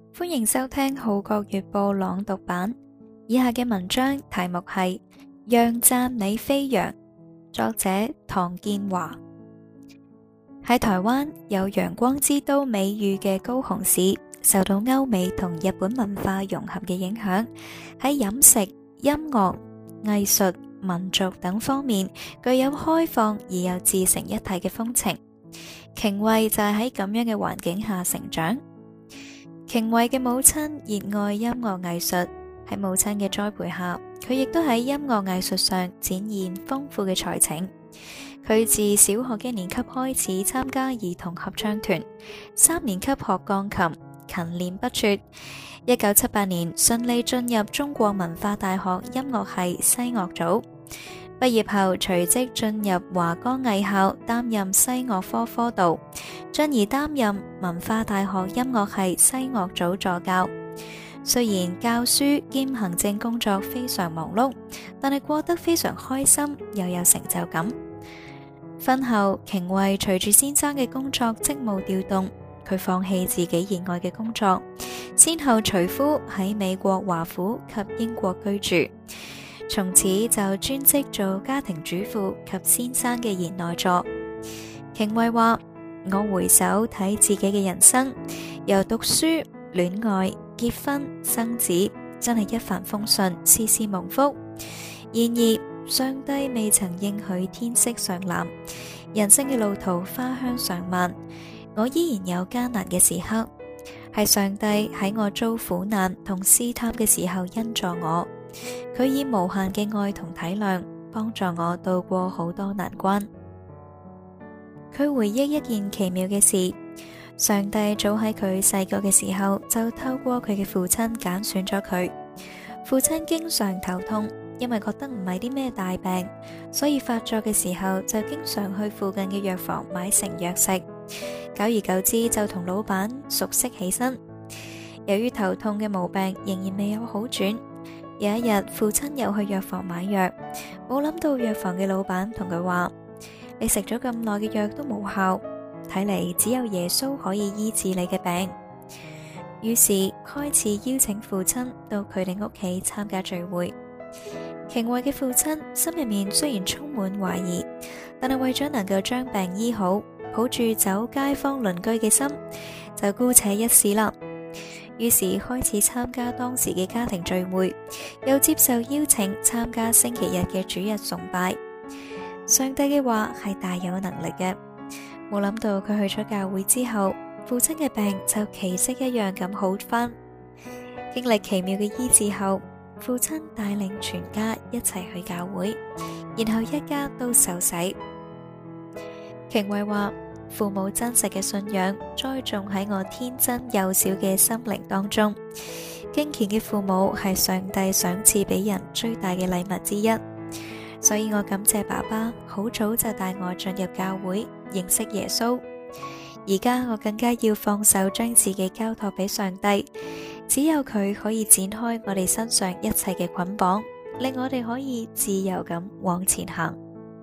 歡迎收聽《號角月報》朗讀版。以下嘅文章題目係《讓讚你飛揚》，作者唐建華。喺台灣有陽光之都美譽嘅高雄市，受到歐美同日本文化融合嘅影響，喺飲食、音樂、藝術、民族等方面具有開放而又自成一體嘅風情。瓊慧就係喺咁樣嘅環境下成長。瓊慧嘅母親熱愛音樂藝術，喺母親嘅栽培下，佢亦都喺音樂藝術上展現豐富嘅才情。佢自小學1年級開始參加兒童合唱團，3年級學鋼琴，勤練不輟。1978年順利進入中國文化大學音樂系西樂組，畢業後隨即進入華岡藝校擔任西樂科科導，進而擔任文化大學音樂系西樂組助教。雖然教書兼行政工作非常忙碌，但係過得非常開心，又有成就感。婚後，瓊慧隨住先生嘅工作職務調動，佢放棄自己熱愛嘅工作，先後隨夫喺美國華府及英國居住，從此就專職做家庭主婦及先生嘅賢內助。瓊慧話：我回首睇自己嘅人生，由讀書、戀愛、結婚、生子，真係一帆風順，事事蒙福。然而上帝未曾應許天色常藍，人生嘅路途花香常漫，我依然有艱難嘅時刻，係上帝喺我遭苦難同試探嘅時候恩助我，佢以無限嘅愛同體諒幫助我渡過好多難關。佢回憶一件奇妙嘅事，上帝早喺佢細個嘅時候就透過佢嘅父親揀選咗佢。父親經常頭痛，因為覺得唔係啲咩大病，所以發作嘅時候就經常去附近嘅藥房買成藥食。久而久之就同老闆熟悉起身。由於頭痛嘅毛病仍然未有好轉，有一日父親又去藥房買藥，冇諗到藥房嘅老闆同佢話：你食咗咁耐嘅藥都冇效，睇嚟只有耶穌可以醫治你嘅病。於是開始邀請父親到佢哋屋企參加聚會。瓊慧嘅父親心入面雖然充滿懷疑，但係為咗能夠將病醫好，抱住走街坊鄰居嘅心，就姑且一試啦。於是開始參加當時嘅家庭聚會，又接受邀請參加星期日嘅主日崇拜。上帝嘅話係大有能力嘅，冇諗到佢去咗教會之後，父親嘅病就奇蹟一樣咁好返。經歷奇妙嘅醫治後，父親帶領全家一齊去教會，然後一家都受洗。瓊慧話：父母真實嘅信仰栽種喺我天真幼小嘅心靈當中，敬虔嘅父母係上帝賞賜俾人最大嘅禮物之一，所以我感謝爸爸好早就帶我進入教會，認識耶穌。而家我更加要放手將自己交託俾上帝，只有佢可以展開我哋身上一切嘅捆綁，令我哋可以自由咁往前行。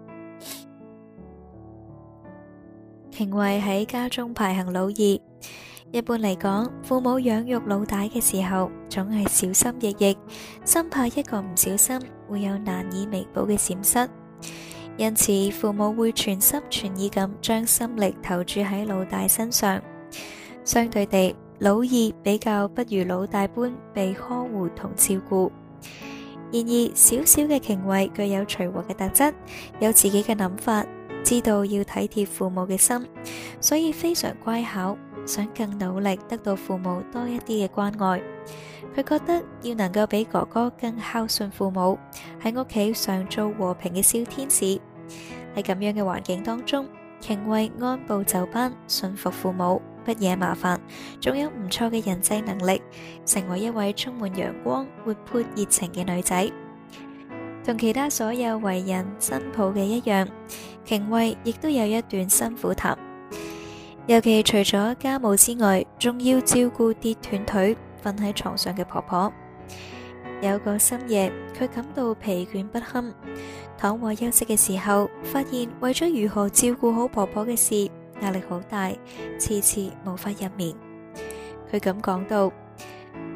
瓊慧喺家中排行老二，一般嚟講，父母養育老大嘅時候，總係小心翼翼，生怕一個唔小心會有難以彌補嘅閃失。因此，父母會全心全意咁將心力投注喺老大身上。相對地，老二比較不如老大般被呵護同照顧。然而，小小嘅瓊慧具有隨和嘅特質，有自己嘅諗法，知道要體貼父母嘅心，所以非常乖巧，想更努力得到父母多一啲嘅關愛。佢覺得要能夠比哥哥更孝順父母，喺屋企常做和平嘅小天使。喺咁樣嘅環境當中，瓊慧按部就班，順服父母，不惹麻煩，仲有唔錯嘅人際能力，成為一位充滿陽光、活潑、熱情嘅女仔。同其他所有為人新抱嘅一樣，瓊慧亦都有一段辛苦談。尤其除咗家務之外，仲要照顧跌斷腿瞓喺床上嘅婆婆。有個深夜，佢感到疲倦不堪，躺臥休息嘅時候，發現為咗如何照顧好婆婆嘅事，壓力好大，遲遲無法入眠。佢咁講到：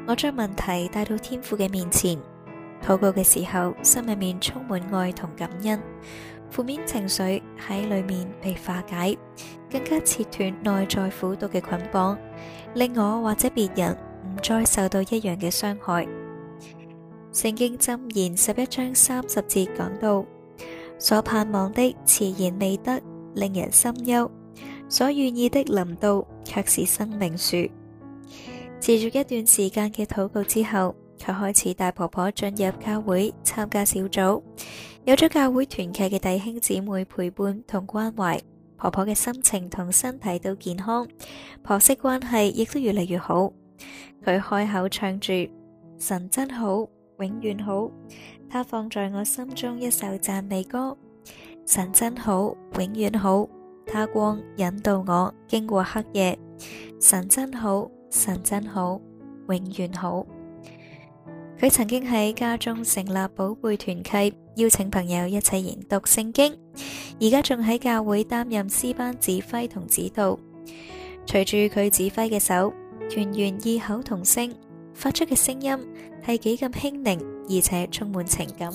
我將問題帶到天父嘅面前，禱告嘅時候，心入面充滿愛同感恩，負面情緒喺裏面被化解，更加切斷內在苦毒嘅捆綁，令我或者別人唔再受到一樣嘅傷害。聖經箴言11章30節講到：所盼望的遲延未得，令人心憂；所願意的臨到，卻是生命樹。持續一段時間嘅禱告之後，佢開始帶婆婆進入教會參加小組，有咗教會團契嘅弟兄姊妹陪伴同關懷，婆婆嘅心情同身體都健康，婆媳關係亦都越嚟越好。佢開口唱住：神真好，永遠好，他放在我心中一首讚美歌。神真好，永遠好，他光引導我經過黑夜。神真好，神真好，永遠好。佢曾經喺家中成立寶貝團契，邀請朋友一齊研讀聖經，而家仲喺教會擔任詩班指揮同指導。隨住佢指揮嘅手，團員異口同聲，發出嘅聲音係幾咁輕靈，而且充滿情感，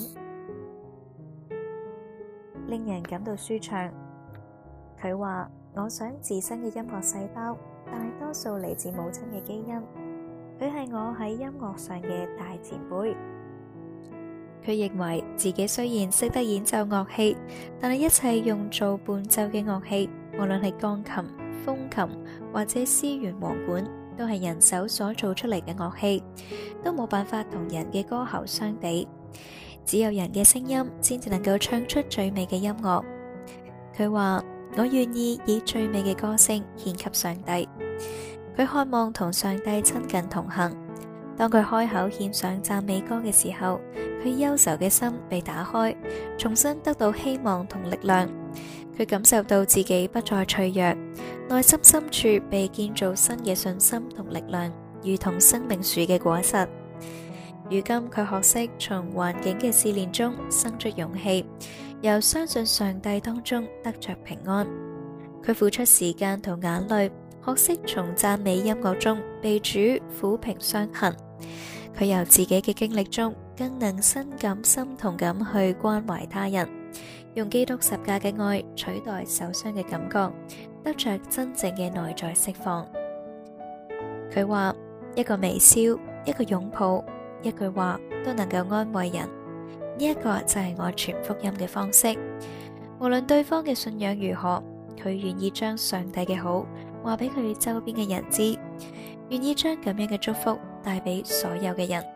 令人感到舒暢。佢話：我想自身嘅音樂細胞大多數嚟自母親嘅基因，佢係我喺音樂上嘅大前輩。佢認為自己雖然識得演奏樂器，但係一切用做伴奏嘅樂器，無論係鋼琴、風琴或者絲弦簧管，都係人手所做出嚟嘅樂器，都冇辦法同人嘅歌喉相比。只有人嘅聲音先至能夠唱出最美嘅音樂。佢話：我願意以最美嘅歌聲獻給上帝。佢渴望同上帝親近同行。當佢開口獻上讚美歌嘅時候，佢憂愁嘅心被打開，重新得到希望同力量。佢感受到自己不再脆弱，內心深處被建造新嘅信心同力量，如同生命樹嘅果實。如今佢學識從環境嘅試煉中生出勇氣，由相信上帝當中得着平安。佢付出時間同眼淚，學識從讚美音樂中被主撫平傷痕。佢由自己嘅經歷中更能深感心痛咁去關懷他人，用基督十架嘅愛取代受傷嘅感覺，得着真正嘅內在釋放。佢話：一個微笑，一個擁抱，一句話都能夠安慰人，呢一個就係我傳福音嘅方式。無論對方嘅信仰如何，佢願意將上帝嘅好話俾佢周邊嘅人知，願意將咁樣嘅祝福帶俾所有嘅人。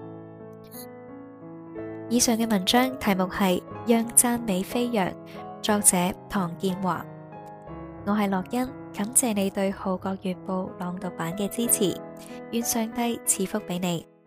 以上嘅文章題目係《讓讚美飛揚》，作者唐建華。我係樂欣，感謝你對《號角月報》朗讀版嘅支持，願上帝賜福俾你。